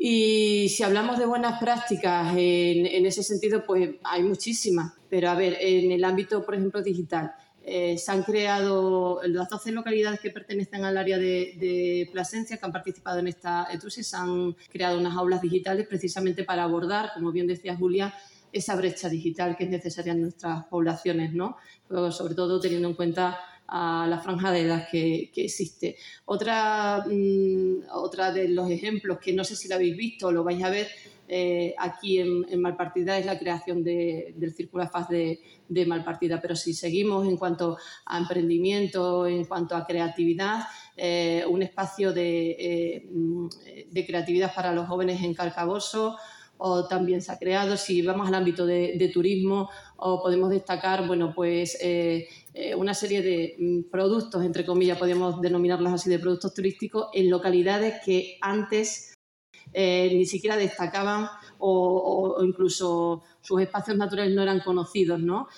Y si hablamos de buenas prácticas en ese sentido, pues hay muchísimas. Pero a ver, en el ámbito, por ejemplo, digital, se han creado las 12 localidades que pertenecen al área de Plasencia, que han participado en esta ETUSI, se han creado unas aulas digitales precisamente para abordar, como bien decía Julia, esa brecha digital que es necesaria en nuestras poblaciones, ¿no? Pero sobre todo teniendo en cuenta a la franja de edad que existe. Otra de los ejemplos, que no sé si lo habéis visto o lo vais a ver aquí en Malpartida, es la creación del Círculo AFAS de Malpartida. Pero si seguimos en cuanto a emprendimiento, en cuanto a creatividad, un espacio de creatividad para los jóvenes en Calcaboso, o también se ha creado. Si vamos al ámbito de turismo, o podemos destacar, bueno, pues una serie de productos, entre comillas, podemos denominarlos así, de productos turísticos en localidades que antes ni siquiera destacaban o incluso sus espacios naturales no eran conocidos, ¿no?